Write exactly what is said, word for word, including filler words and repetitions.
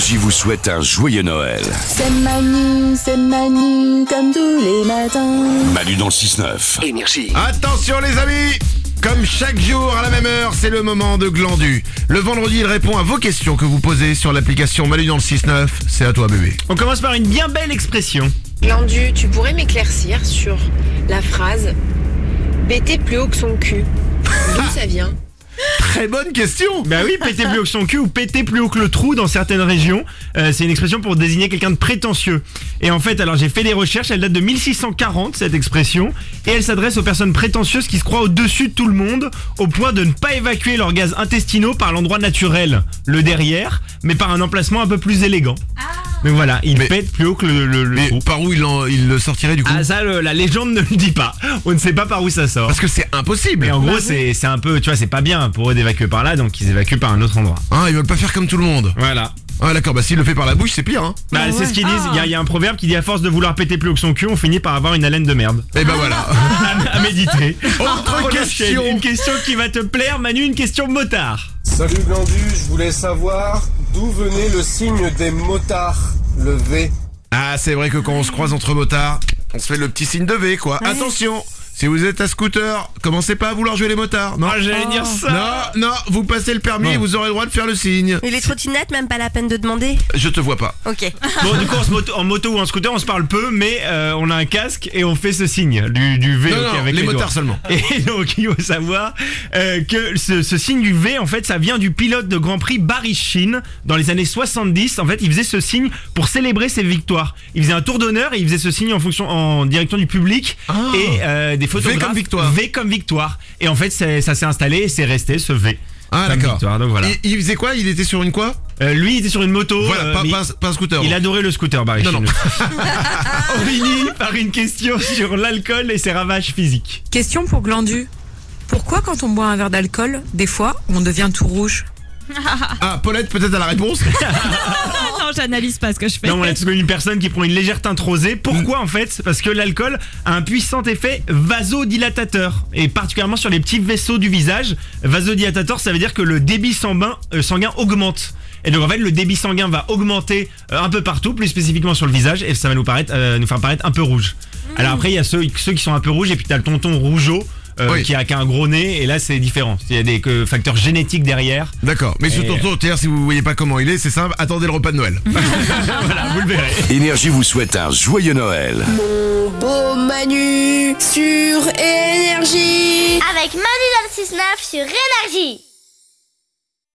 Énergie vous souhaite un joyeux Noël. C'est Manu, c'est Manu, comme tous les matins. Manu dans le six neuf. Énergie. Attention les amis, comme chaque jour à la même heure, c'est le moment de Glandu. Le vendredi, il répond à vos questions que vous posez sur l'application Manu dans le six neuf. C'est à toi bébé. On commence par une bien belle expression. Glandu, tu pourrais m'éclaircir sur la phrase « Bêter plus haut que son cul ». D'où ça vient? Très bonne question. Bah oui, péter plus haut que son cul ou péter plus haut que le trou dans certaines régions. Euh, c'est une expression pour désigner quelqu'un de prétentieux. Et en fait, alors j'ai fait des recherches, elle date de mille six cent quarante cette expression. Et elle s'adresse aux personnes prétentieuses qui se croient au-dessus de tout le monde, au point de ne pas évacuer leurs gaz intestinaux par l'endroit naturel, le derrière, mais par un emplacement un peu plus élégant. Donc voilà, il Mais- pète plus haut que le, le, le Mais trou. par où il, en- il le sortirait du coup? Ah ça, le- la légende ne le dit pas. On ne sait pas par où ça sort. Parce que c'est impossible. Et en gros, c'est c'est un peu, tu vois, c'est pas bien pour eux d'évacuer par là, donc ils évacuent par un autre endroit. Hein, ils veulent pas faire comme tout le monde. Voilà. Ah d'accord, bah s'il le fait par la bouche, c'est pire hein. Bah, c'est ce qu'ils disent. Il y, a- il y a un proverbe qui dit à force de vouloir péter plus haut que son cul, on finit par avoir une haleine de merde. Et ben voilà. À, à méditer. Autre On question. enchaîne. Une question qui va te plaire, Manu, une question motard. Salut Glandu, je voulais savoir d'où venait le signe des motards, le V. Ah c'est vrai que quand on se croise entre motards, on se fait le petit signe de V quoi. Attention, si vous êtes à scooter, commencez pas à vouloir jouer les motards. Non, Ah, j'allais dire ça. non, non, vous passez le permis Bon. et vous aurez le droit de faire le signe. Mais les trottinettes, même pas la peine de demander. Je te vois pas. Ok. Bon, du coup, en, moto, en moto ou en scooter, on se parle peu, mais euh, on a un casque et on fait ce signe du, du V. Non, ok, non, avec les doigts. motards seulement. Et donc, il faut savoir euh, que ce, ce signe du V, en fait, ça vient du pilote de Grand Prix Barry Sheene dans les années soixante-dix. En fait, il faisait ce signe pour célébrer ses victoires. Il faisait un tour d'honneur et il faisait ce signe en fonction, en direction du public Ah. et euh, des photographes. V comme victoire. V comme victoire. Et en fait, c'est- ça s'est installé et c'est resté ce V. Ah comme d'accord. victoire, donc voilà. Il, il faisait quoi? Il était sur une quoi? Euh, lui, il était sur une moto. Voilà, euh, pas, mais pas, pas un scooter. il bon. adorait le scooter, Barry Non, Sheene. non. On finit par une question sur l'alcool et ses ravages physiques. Question pour Glandu. Pourquoi quand on boit un verre d'alcool, des fois, on devient tout rouge? Ah, Paulette peut-être à la réponse. Non, j'analyse pas ce que je fais. Non, on a tous connu une personne qui prend une légère teinte rosée. Pourquoi en fait? Parce que l'alcool a un puissant effet vasodilatateur et particulièrement sur les petits vaisseaux du visage. Vasodilatateur, ça veut dire que le débit sanguin, euh, sanguin augmente. Et donc en fait le débit sanguin va augmenter euh, un peu partout, plus spécifiquement sur le visage, et ça va nous paraître, euh, nous faire paraître un peu rouge. Alors après il y a ceux, ceux qui sont un peu rouges et puis t'as le tonton rougeau. euh, Oui. qui, a, qui a un gros nez, et là c'est différent. Il y a des que, facteurs génétiques derrière. D'accord, mais ce Et- tonton, d'ailleurs, si vous voyez pas comment il est, c'est simple, attendez le repas de Noël. Voilà, vous le verrez. Énergie vous souhaite un joyeux Noël. Mon beau Manu sur Énergie. Avec Manu dans le six neuf sur Énergie.